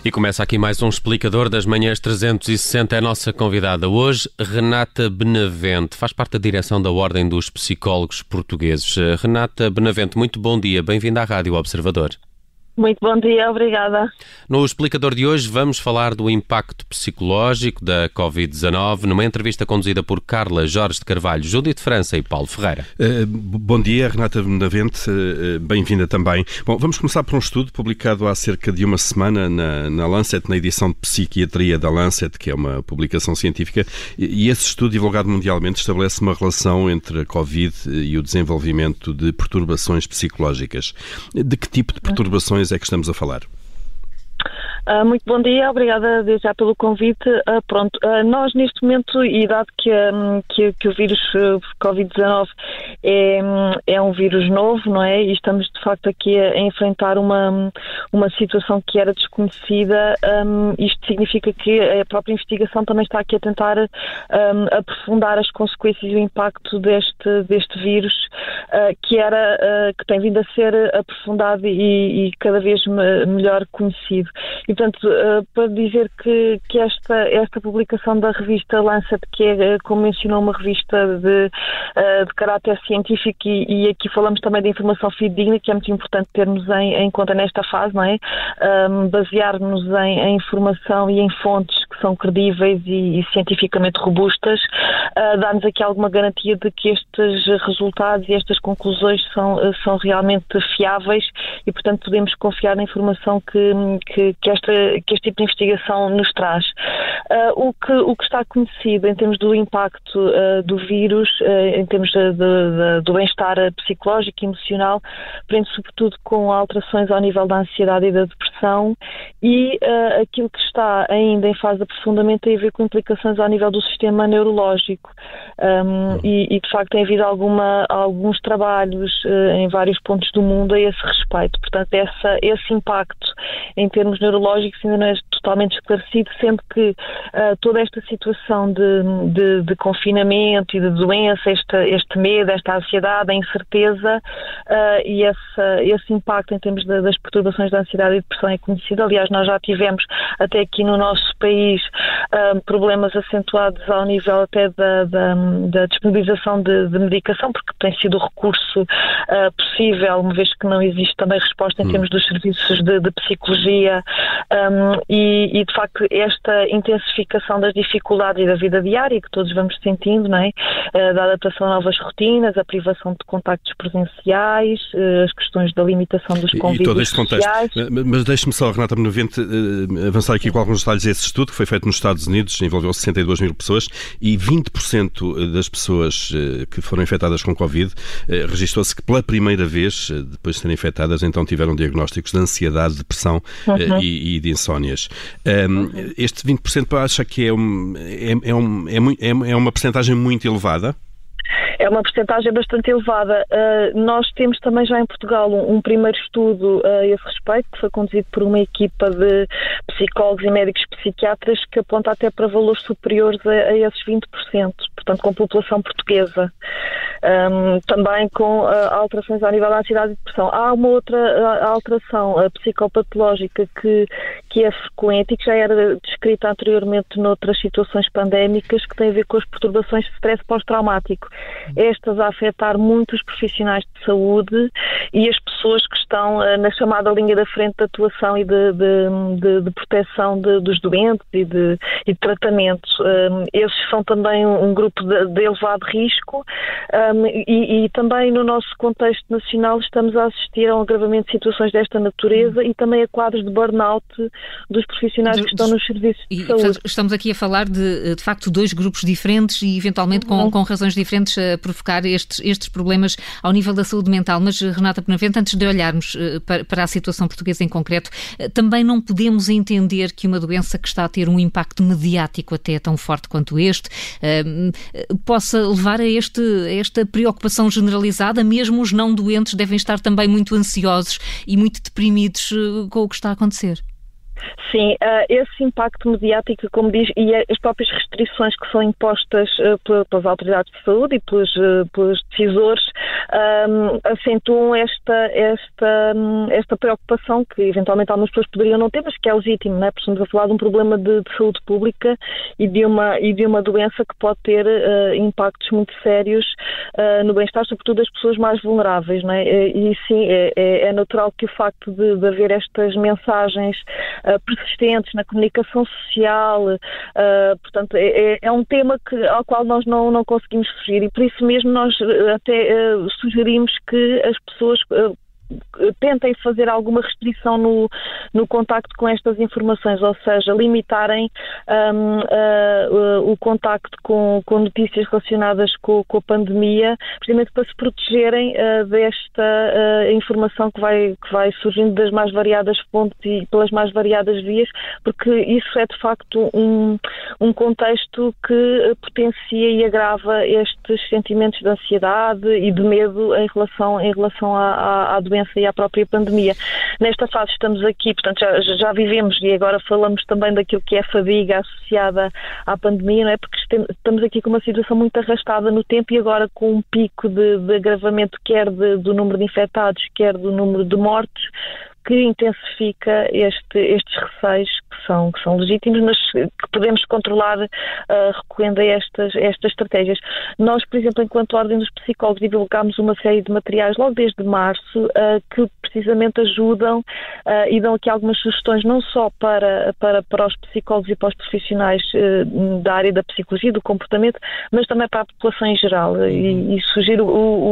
E começa aqui mais um explicador das manhãs 360, é a nossa convidada hoje, Renata Benavente, faz parte da direção da Ordem dos Psicólogos Portugueses. Renata Benavente, muito bom dia, bem-vinda à Rádio Observador. Muito bom dia, obrigada. No explicador de hoje vamos falar do impacto psicológico da Covid-19 numa entrevista conduzida por Carla Jorge de Carvalho, Judite França e Paulo Ferreira. Bom dia, Renata Benavente, bem-vinda também. Bom, vamos começar por um estudo publicado há cerca de uma semana na Lancet, na edição de Psiquiatria da Lancet, que é uma publicação científica, e esse estudo, divulgado mundialmente, estabelece uma relação entre a Covid e o desenvolvimento de perturbações psicológicas. De que tipo de perturbações é que estamos a falar? Muito bom dia, obrigada desde já pelo convite. Nós neste momento, e dado que o vírus Covid-19 é um vírus novo, não é? E estamos de facto aqui a enfrentar uma situação que era desconhecida, isto significa que a própria investigação também está aqui a tentar aprofundar as consequências e o impacto deste vírus, que tem vindo a ser aprofundado e cada vez melhor conhecido. E, portanto, para dizer que esta publicação da revista Lancet, que é, como mencionou, uma revista de caráter científico, e aqui falamos também de informação fidedigna, que é muito importante termos em conta nesta fase, não é? Basear-nos em informação e em fontes que são credíveis e cientificamente robustas, dá-nos aqui alguma garantia de que estes resultados e estas conclusões são realmente fiáveis e, portanto, podemos confiar na informação que este tipo de investigação nos traz. O que está conhecido em termos do impacto do vírus, em termos do bem-estar psicológico e emocional, prende sobretudo com alterações ao nível da ansiedade e da depressão, e aquilo que está ainda em fase de aprofundamento tem a ver com implicações ao nível do sistema neurológico. E de facto tem havido alguns trabalhos em vários pontos do mundo a esse respeito. Portanto, esse impacto em termos neurológicos ainda não é totalmente esclarecido, sendo que toda esta situação de confinamento e de doença, este medo, esta ansiedade, a incerteza e esse impacto em termos das perturbações da ansiedade e depressão é conhecido. Aliás, nós já tivemos até aqui no nosso país problemas acentuados ao nível até da disponibilização de medicação, porque tem sido o recurso possível, uma vez que não existe também resposta em termos dos serviços de psicologia, e de facto esta intensificação das dificuldades e da vida diária que todos vamos sentindo, não é? Da adaptação a novas rotinas, a privação de contactos presenciais, as questões da limitação dos convívios e todo este contexto sociais. Mas deixe-me só, Renata Benavente, avançar aqui com alguns detalhes desse estudo que foi feito nos Estados Unidos, envolveu 62 mil pessoas e 20% das pessoas que foram infectadas com Covid registrou-se que pela primeira vez, depois de serem infectadas, então tiveram diagnósticos de ansiedade, depressão e de insónias. Este 20% acha que é uma percentagem muito elevada? É uma percentagem bastante elevada. Nós temos também já em Portugal um primeiro estudo a esse respeito, que foi conduzido por uma equipa de psicólogos e médicos psiquiatras que aponta até para valores superiores a esses 20%, portanto com população portuguesa. Também com alterações ao nível da ansiedade e depressão. Há uma outra alteração psicopatológica que é frequente e que já era descrita anteriormente noutras situações pandémicas, que tem a ver com as perturbações de stress pós-traumático. Estas a afetar muitos profissionais de saúde e as pessoas que estão na chamada linha da frente de atuação e de proteção dos doentes e de tratamento. Esses são também um grupo de elevado risco, e também no nosso contexto nacional estamos a assistir a um agravamento de situações desta natureza e também a quadros de burnout dos profissionais que estão nos serviços de saúde. Estamos aqui a falar de facto dois grupos diferentes e eventualmente com razões diferentes a provocar estes problemas ao nível da saúde mental. Mas, Renata Benavente, antes de olharmos para a situação portuguesa em concreto, também não podemos entender que uma doença que está a ter um impacto mediático até tão forte quanto este possa levar a esta preocupação generalizada. Mesmo os não doentes devem estar também muito ansiosos e muito deprimidos com o que está a acontecer. Sim, esse impacto mediático, como diz, e as próprias restrições que são impostas pelas autoridades de saúde e pelos decisores, acentuam esta preocupação que eventualmente algumas pessoas poderiam não ter, mas que é legítimo, não é? Porque estamos a falar de um problema de saúde pública e de uma doença que pode ter impactos muito sérios no bem-estar, sobretudo das pessoas mais vulneráveis, não é? E sim, é natural que o facto de haver estas mensagens persistentes na comunicação social, portanto, é um tema ao qual nós não conseguimos fugir, e por isso mesmo nós até sugerimos que as pessoas tentem fazer alguma restrição no contacto com estas informações, ou seja, limitarem o contacto com notícias relacionadas com a pandemia, precisamente para se protegerem desta informação que vai surgindo das mais variadas fontes e pelas mais variadas vias, porque isso é de facto um contexto que potencia e agrava estes sentimentos de ansiedade e de medo em relação à doença e à própria pandemia. Nesta fase estamos aqui, portanto já vivemos, e agora falamos também daquilo que é a fadiga associada à pandemia, não é? Porque estamos aqui com uma situação muito arrastada no tempo e agora com um pico de agravamento quer do número de infectados, quer do número de mortes, que intensifica estes receios que são legítimos, mas que podemos controlar recorrendo a estas estratégias. Nós, por exemplo, enquanto Ordem dos Psicólogos, divulgámos uma série de materiais logo desde março que precisamente ajudam e dão aqui algumas sugestões não só para os psicólogos e para os profissionais da área da psicologia, do comportamento, mas também para a população em geral. E sugiro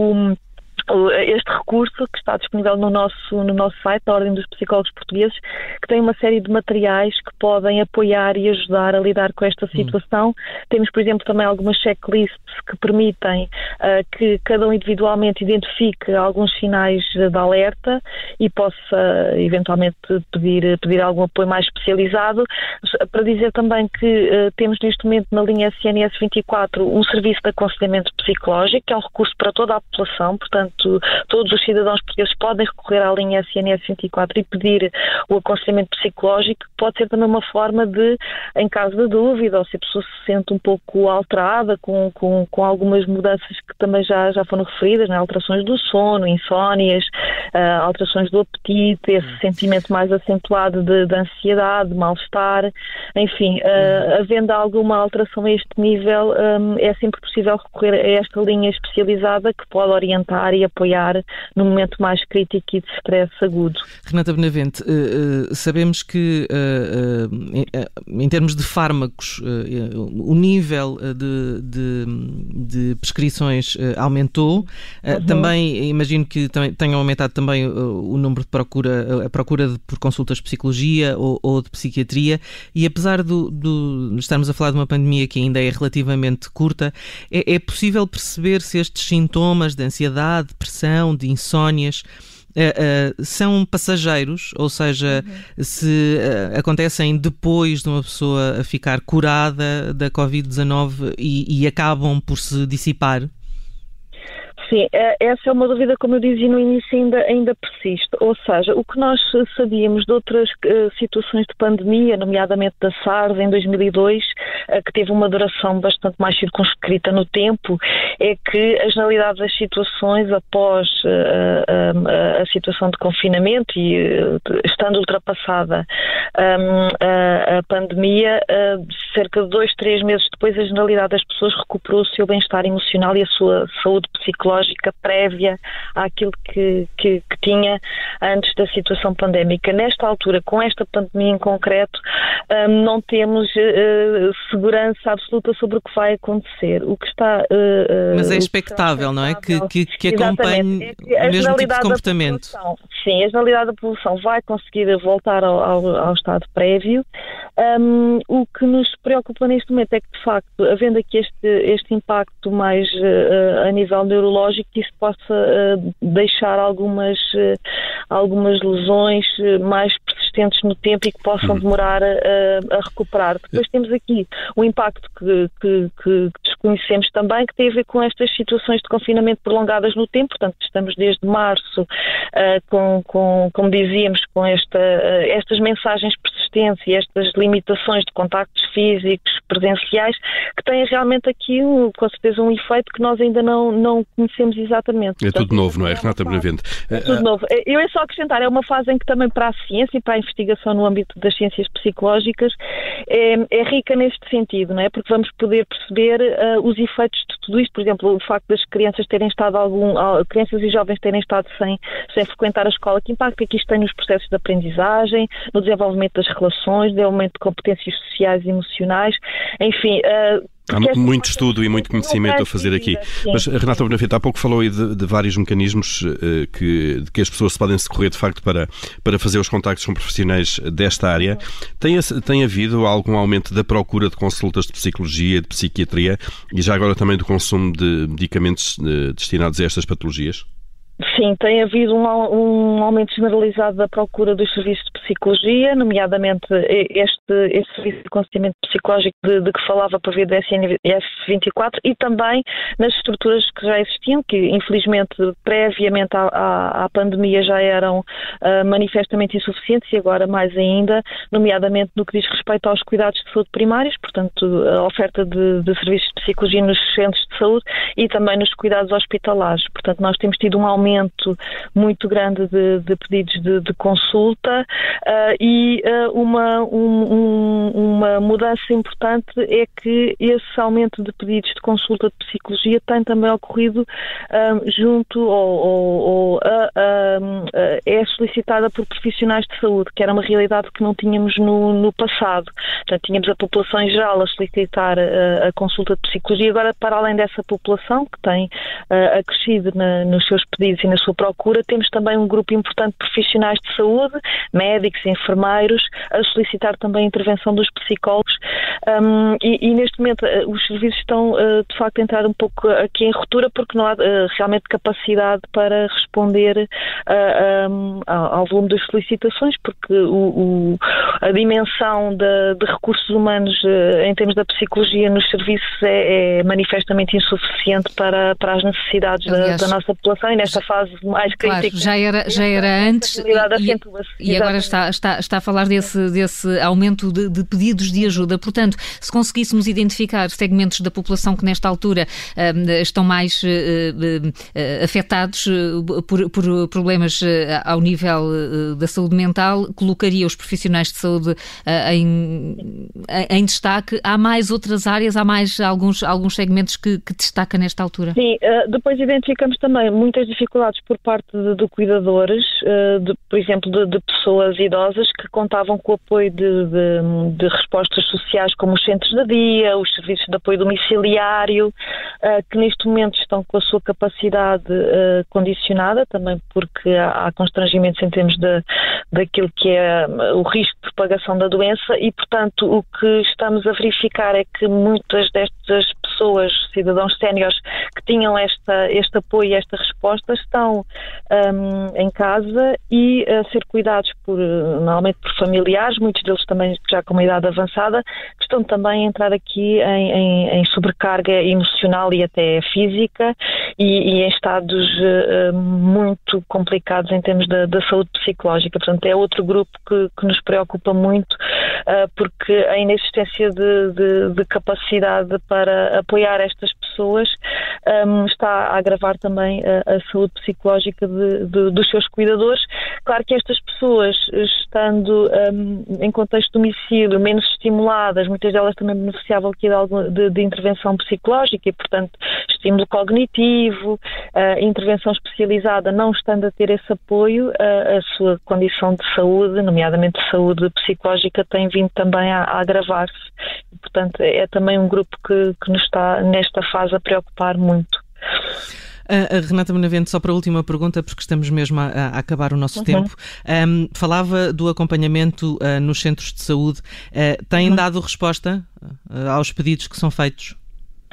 este recurso que está disponível no nosso site, da Ordem dos Psicólogos Portugueses, que tem uma série de materiais que podem apoiar e ajudar a lidar com esta situação. Temos, por exemplo, também algumas checklists que permitem que cada um individualmente identifique alguns sinais de alerta e possa eventualmente pedir algum apoio mais especializado. Para dizer também que temos neste momento na linha SNS 24 um serviço de aconselhamento psicológico, que é um recurso para toda a população, portanto todos os cidadãos portugueses podem recorrer à linha SNS 24 e pedir o aconselhamento psicológico, que pode ser também uma forma de, em caso de dúvida, ou se a pessoa se sente um pouco alterada com algumas mudanças que também já foram referidas, né? Alterações do sono, insónias, alterações do apetite, esse sentimento mais acentuado de ansiedade, de mal-estar, enfim, havendo alguma alteração a este nível, é sempre possível recorrer a esta linha especializada que pode orientar e apoiar no momento mais crítico e de stress agudo. Renata Benavente, sabemos que em termos de fármacos o nível de prescrições aumentou. Também imagino que tenham aumentado também o número de a procura por consultas de psicologia ou de psiquiatria, e apesar de estarmos a falar de uma pandemia que ainda é relativamente curta, é possível perceber se estes sintomas de ansiedade, depressão, de insónias são passageiros, ou seja, se acontecem depois de uma pessoa ficar curada da Covid-19 e acabam por se dissipar? Sim, essa é uma dúvida, como eu dizia no início, ainda persiste. Ou seja, o que nós sabíamos de outras situações de pandemia, nomeadamente da SARS em 2002, que teve uma duração bastante mais circunscrita no tempo, é que a generalidade das situações após a situação de confinamento e estando ultrapassada a pandemia, cerca de 2-3 meses depois, a generalidade das pessoas recuperou o seu bem-estar emocional e a sua saúde psicológica prévia àquilo que tinha antes da situação pandémica. Nesta altura, com esta pandemia em concreto, não temos segurança absoluta sobre o que vai acontecer. O que está... Mas é expectável, não é? Que acompanhe o mesmo tipo de comportamento. Sim, a generalidade da população vai conseguir voltar ao estado prévio. O que nos preocupa neste momento é que, de facto, havendo aqui este impacto mais a nível neurológico, que isso possa deixar algumas lesões mais persistentes no tempo e que possam demorar a recuperar. Depois temos aqui o impacto que desconhecemos também, que tem a ver com estas situações de confinamento prolongadas no tempo. Portanto, estamos desde março, como dizíamos, com estas mensagens persistentes assistência e estas limitações de contactos físicos, presenciais, que têm realmente aqui, com certeza, um efeito que nós ainda não conhecemos exatamente. É tudo novo, não é, Renata Benavente? É tudo novo. Eu é só acrescentar, é uma fase em que também para a ciência e para a investigação no âmbito das ciências psicológicas é rica neste sentido, não é? Porque vamos poder perceber os efeitos de tudo isto, por exemplo, o facto das crianças terem estado crianças e jovens terem estado sem frequentar a escola, que impacto é que isto tem nos processos de aprendizagem, no desenvolvimento das relações, no desenvolvimento de competências sociais e emocionais, enfim. Há muito estudo e muito conhecimento a fazer aqui. Sim. Mas, Renata Benavente, há pouco falou aí de vários mecanismos de que as pessoas se podem socorrer, de facto, para fazer os contactos com profissionais desta área. Tem havido algum aumento da procura de consultas de psicologia, de psiquiatria e já agora também do consumo de medicamentos destinados a estas patologias? Sim, tem havido um aumento generalizado da procura dos serviços de psicologia, nomeadamente este serviço de aconselhamento psicológico de que falava por via do SF24 e também nas estruturas que já existiam, que infelizmente previamente à pandemia já eram manifestamente insuficientes e agora mais ainda, nomeadamente no que diz respeito aos cuidados de saúde primários, portanto a oferta de serviços de psicologia nos centros de saúde e também nos cuidados hospitalares. Portanto, nós temos tido um aumento muito grande de pedidos de consulta e uma mudança importante é que esse aumento de pedidos de consulta de psicologia tem também ocorrido junto ou é solicitada por profissionais de saúde, que era uma realidade que não tínhamos no passado. Portanto, tínhamos a população em geral a solicitar a consulta de psicologia. Agora, para além dessa população que tem acrescido nos seus pedidos e na sua procura, temos também um grupo importante de profissionais de saúde, médicos, enfermeiros, a solicitar também a intervenção dos psicólogos e neste momento os serviços estão de facto a entrar um pouco aqui em ruptura porque não há realmente capacidade para responder ao volume das solicitações, porque a dimensão de recursos humanos em termos da psicologia nos serviços é manifestamente insuficiente para as necessidades da nossa população e nesta fase mais crítica. Claro, já era antes e agora está a falar desse aumento de pedidos de ajuda. Portanto, se conseguíssemos identificar segmentos da população que nesta altura estão mais afetados por problemas ao nível da saúde mental, colocaria os profissionais de saúde em destaque. Há mais outras áreas, há mais alguns segmentos que destaca nesta altura? Sim, depois identificamos também muitas dificuldades por parte de cuidadores, por exemplo, de pessoas idosas que contavam com o apoio de respostas sociais como os centros de dia, os serviços de apoio domiciliário, que neste momento estão com a sua capacidade condicionada, também porque há constrangimentos em termos daquilo que é o risco de propagação da doença e, portanto, o que estamos a verificar é que muitas destas pessoas, cidadãos séniores, que tinham este apoio e esta resposta, estão em casa e a ser cuidados normalmente por familiares, muitos deles também já com uma idade avançada, que estão também a entrar aqui em sobrecarga emocional e até física e em estados muito complicados em termos da saúde psicológica. Portanto, é outro grupo que nos preocupa muito porque a inexistência de capacidade para apoiar estas pessoas está a agravar também a saúde psicológica dos seus cuidadores. Claro que estas pessoas, estando em contexto de domicílio, menos estimuladas, muitas delas também beneficiavam aqui de intervenção psicológica e, portanto, estímulo cognitivo, intervenção especializada, não estando a ter esse apoio, a sua condição de saúde, nomeadamente de saúde psicológica, tem vindo também a agravar-se. E, portanto, é também um grupo que nos está, nesta fase, a preocupar muito. Renata Benavente, só para a última pergunta, porque estamos mesmo a acabar o nosso tempo. Falava do acompanhamento nos centros de saúde. Têm dado resposta aos pedidos que são feitos?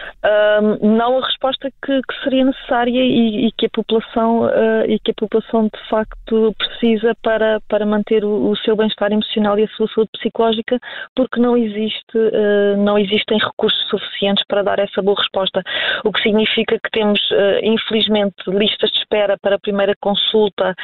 Não a resposta que seria necessária e que a população de facto precisa para manter o seu bem-estar emocional e a sua saúde psicológica, porque não existem recursos suficientes para dar essa boa resposta, o que significa que temos infelizmente listas de espera para a primeira consulta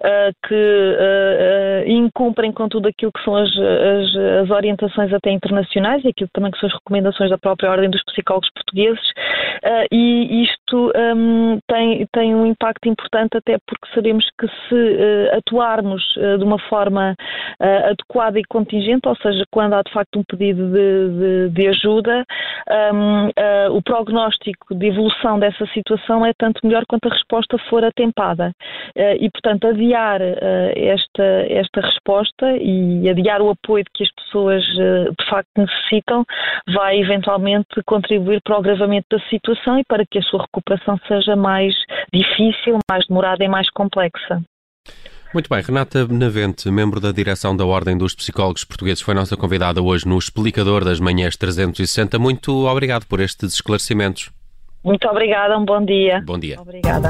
que incumprem com tudo aquilo que são as orientações até internacionais e aquilo também que são as recomendações da própria Ordem dos Psicólogos Portugueses, e isto tem um impacto importante, até porque sabemos que se atuarmos de uma forma adequada e contingente, ou seja, quando há de facto um pedido de ajuda, o prognóstico de evolução dessa situação é tanto melhor quanto a resposta for atempada. E, portanto, adiar esta resposta e adiar o apoio que as pessoas de facto necessitam vai eventualmente contribuir para o agravamento da situação e para que a sua recuperação seja mais difícil, mais demorada e mais complexa. Muito bem, Renata Benavente, membro da direção da Ordem dos Psicólogos Portugueses, foi nossa convidada hoje no Explicador das Manhãs 360. Muito obrigado por estes esclarecimentos. Muito obrigada, um bom dia. Bom dia. Obrigada.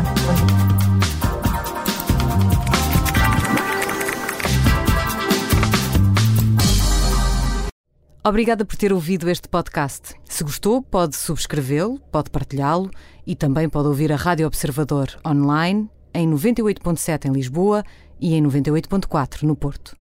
Obrigada por ter ouvido este podcast. Se gostou, pode subscrevê-lo, pode partilhá-lo e também pode ouvir a Rádio Observador online em 98.7 em Lisboa e em 98.4 no Porto.